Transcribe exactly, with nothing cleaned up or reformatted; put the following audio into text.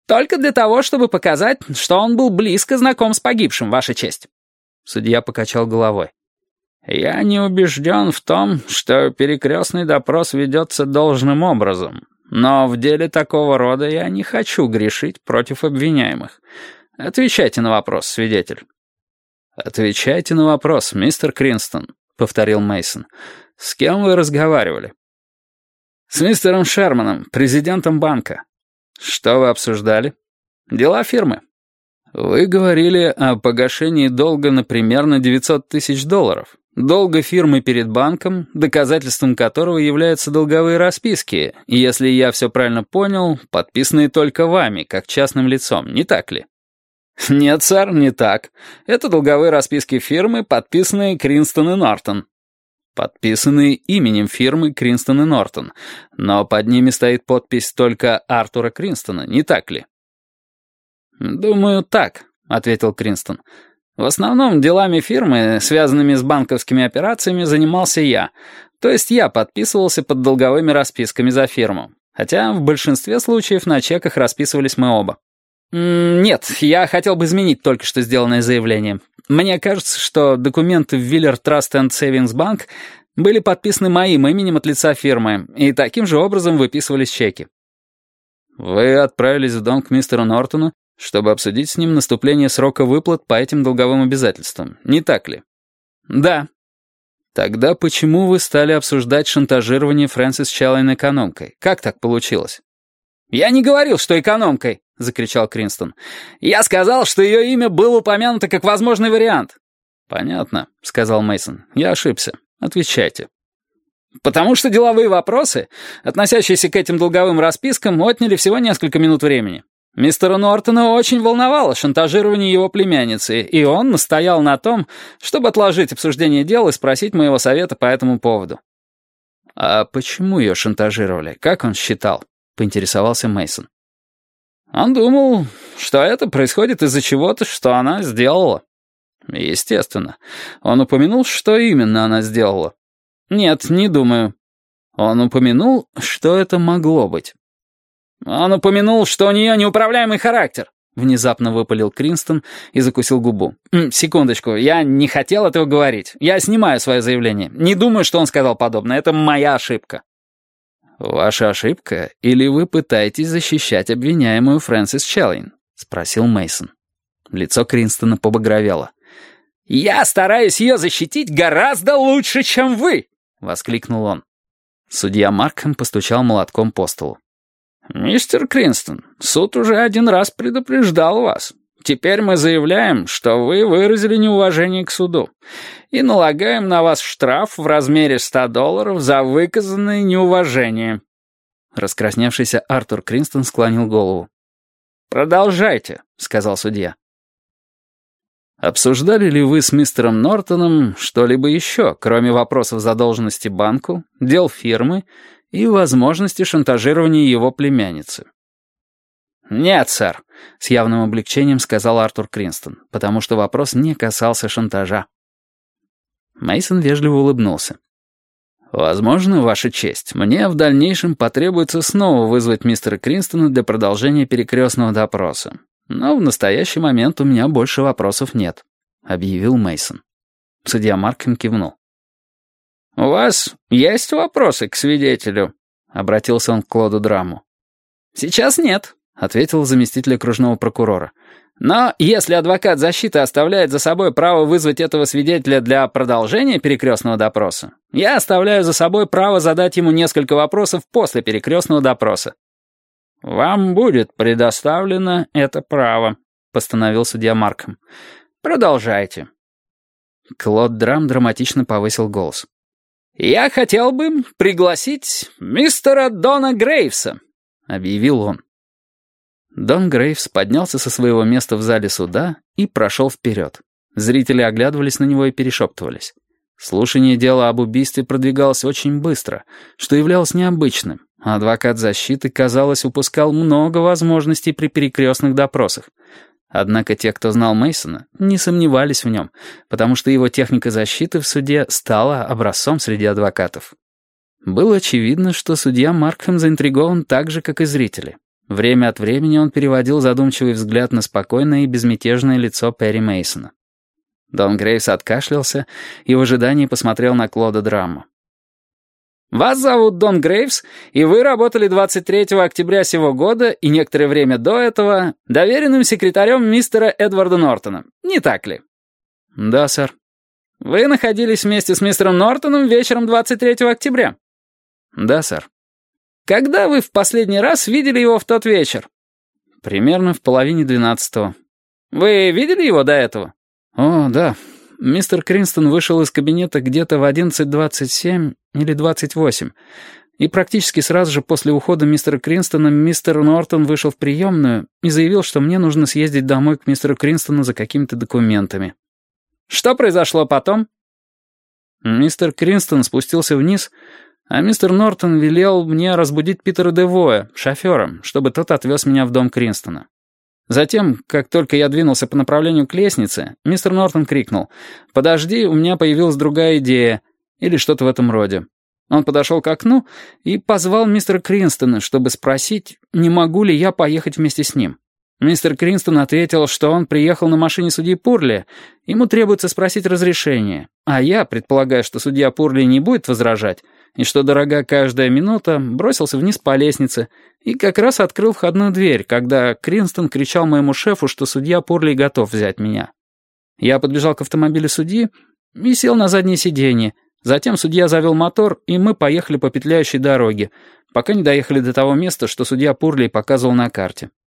Только для того, чтобы показать, что он был близко знаком с погибшим, Ваша честь». Судья покачал головой. «Я не убежден в том, что перекрестный допрос ведется должным образом, но в деле такого рода я не хочу грешить против обвиняемых. Отвечайте на вопрос, свидетель». «Отвечайте на вопрос, мистер Кринстон», — повторил Мейсон. «С кем вы разговаривали?» «С мистером Шерманом, президентом банка». «Что вы обсуждали?» «Дела фирмы». «Вы говорили о погашении долга на примерно девятьсот тысяч долларов. Долга фирмы перед банком, доказательством которого являются долговые расписки, и, если я все правильно понял, подписанные только вами, как частным лицом, не так ли?» «Нет, сэр, не так. Это долговые расписки фирмы, подписанные Кринстон и Нортон». «Подписанные именем фирмы Кринстон и Нортон, но под ними стоит подпись только Артура Кринстона, не так ли?» «Думаю, так», — ответил Кринстон. «В основном делами фирмы, связанными с банковскими операциями, занимался я. То есть я подписывался под долговыми расписками за фирму. Хотя в большинстве случаев на чеках расписывались мы оба». «Нет, я хотел бы изменить только что сделанное заявление. Мне кажется, что документы в Виллер Траст энд Сейвингс Банк были подписаны моим именем от лица фирмы, и таким же образом выписывались чеки». «Вы отправились в дом к мистеру Нортону, чтобы обсудить с ним наступление срока выплат по этим долговым обязательствам, не так ли?» «Да». «Тогда почему вы стали обсуждать шантажирование Фрэнсис Чаллен экономкой? Как так получилось?» «Я не говорил, что экономкой», — закричал Кринстон. «Я сказал, что ее имя было упомянуто как возможный вариант». «Понятно», — сказал Мейсон. «Я ошибся. Отвечайте». «Потому что деловые вопросы, относящиеся к этим долговым распискам, отняли всего несколько минут времени. Мистера Нортона очень волновало шантажирование его племянницы, и он настоял на том, чтобы отложить обсуждение дела и спросить моего совета по этому поводу». «А почему ее шантажировали? Как он считал?» — поинтересовался Мейсон. «Он думал, что это происходит из-за чего-то, что она сделала». «Естественно. Он упомянул, что именно она сделала?» «Нет, не думаю». «Он упомянул, что это могло быть?» «Он упомянул, что у нее неуправляемый характер», — внезапно выпалил Кринстон и закусил губу. «Секундочку, я не хотел этого говорить. Я снимаю свое заявление. Не думаю, что он сказал подобное. Это моя ошибка». «Ваша ошибка, или вы пытаетесь защищать обвиняемую Фрэнсис Чаллен?» — спросил Мейсон. Лицо Кринстона побагровело. «Я стараюсь ее защитить гораздо лучше, чем вы!» — воскликнул он. Судья Маркхэм постучал молотком по столу. «Мистер Кринстон, суд уже один раз предупреждал вас. Теперь мы заявляем, что вы выразили неуважение к суду, и налагаем на вас штраф в размере ста долларов за выказанное неуважение». Раскрасневшийся Артур Кринстон склонил голову. «Продолжайте», — сказал судья. «Обсуждали ли вы с мистером Нортоном что-либо еще, кроме вопросов задолженности банку, дел фирмы и возможности шантажирования его племянницы?» «Нет, сэр», — с явным облегчением сказал Артур Кринстон, потому что вопрос не касался шантажа. Мейсон вежливо улыбнулся. «Возможно, Ваша честь, мне в дальнейшем потребуется снова вызвать мистера Кринстона для продолжения перекрестного допроса. Но в настоящий момент у меня больше вопросов нет», — объявил Мейсон. Судья Маркхэм кивнул. «У вас есть вопросы к свидетелю?» — обратился он к Клоду Драму. «Сейчас нет», — ответил заместитель окружного прокурора. «Но если адвокат защиты оставляет за собой право вызвать этого свидетеля для продолжения перекрестного допроса, я оставляю за собой право задать ему несколько вопросов после перекрестного допроса». «Вам будет предоставлено это право», — постановил судья Маркхэм. «Продолжайте». Клод Драм драматично повысил голос. «Я хотел бы пригласить мистера Дона Грейвса», — объявил он. Дон Грейвс поднялся со своего места в зале суда и прошел вперед. Зрители оглядывались на него и перешептывались. Слушание дела об убийстве продвигалось очень быстро, что являлось необычным. Адвокат защиты, казалось, упускал много возможностей при перекрестных допросах. Однако те, кто знал Мейсона, не сомневались в нем, потому что его техника защиты в суде стала образцом среди адвокатов. Было очевидно, что судья Маркхэм заинтригован так же, как и зрители. Время от времени он переводил задумчивый взгляд на спокойное и безмятежное лицо Перри Мейсона. Дон Грейвс откашлялся и в ожидании посмотрел на Клода Драмма. «Вас зовут Дон Грейвс, и вы работали двадцать третьего октября сего года и некоторое время до этого доверенным секретарем мистера Эдварда Нортона, не так ли?» «Да, сэр». «Вы находились вместе с мистером Нортоном вечером двадцать третьего октября?» «Да, сэр». «Когда вы в последний раз видели его в тот вечер?» «Примерно в половине двенадцатого». «Вы видели его до этого?» «О, да. Мистер Кринстон вышел из кабинета где-то в одиннадцать двадцать семь или двадцать восемь, и практически сразу же после ухода мистера Кринстона мистер Нортон вышел в приемную и заявил, что мне нужно съездить домой к мистеру Кринстону за какими-то документами». «Что произошло потом?» Мистер Кринстон спустился вниз, а мистер Нортон велел мне разбудить Питера Девоя, шофера, чтобы тот отвез меня в дом Кринстона. Затем, как только я двинулся по направлению к лестнице, мистер Нортон крикнул: «Подожди, у меня появилась другая идея», или что-то в этом роде. Он подошел к окну и позвал мистера Кринстона, чтобы спросить, не могу ли я поехать вместе с ним. Мистер Кринстон ответил, что он приехал на машине судьи Пурли, ему требуется спросить разрешение, а я, предполагая, что судья Пурли не будет возражать, и что дорога каждая минута, бросился вниз по лестнице и как раз открыл входную дверь, когда Кринстон кричал моему шефу, что судья Пурли готов взять меня. Я подбежал к автомобилю судьи и сел на заднее сиденье. Затем судья завел мотор, и мы поехали по петляющей дороге, пока не доехали до того места, что судья Пурли показывал на карте.